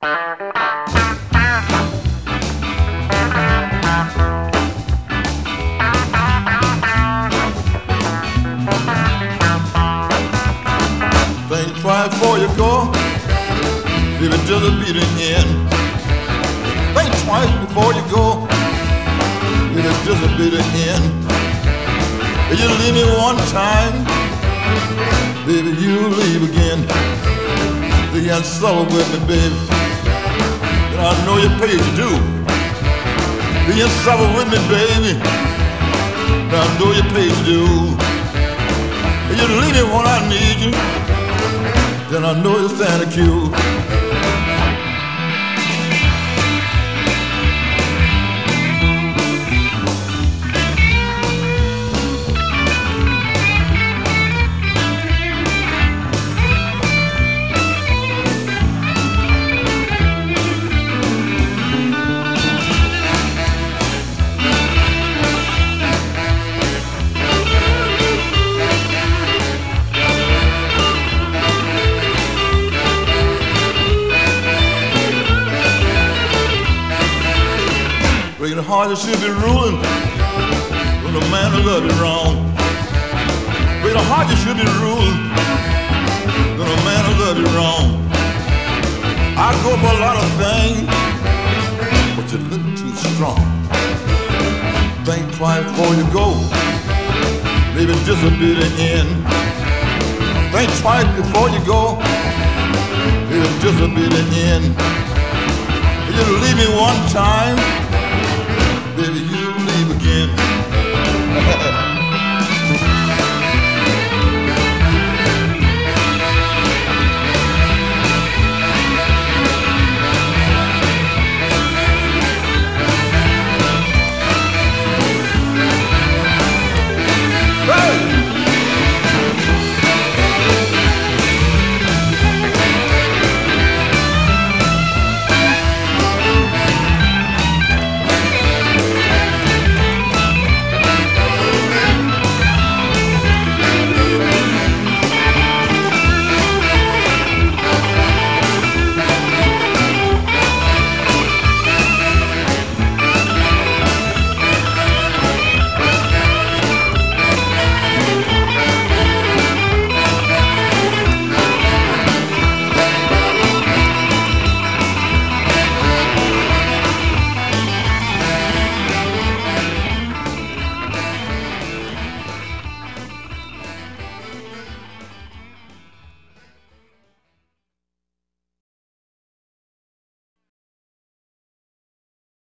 Think twice before you go, if it just be the end. Think twice before you go, if it just be the end. If you leave me one time, baby, you leave again. You can't suffer with me, baby, and I know you paid your due. You can't suffer with me, baby, and I know you paid your due. If you leave me when I need you, then I know you stand a queue. Breaking heart that should be ruling when a man who loved you wrong. Breaking heart that should be ruling when a man who loved you wrong. I go for a lot of things, but you're a little too strong. Think twice before you go, maybe this will be the end. Think twice before you go, maybe this will be the end. You leave me one time,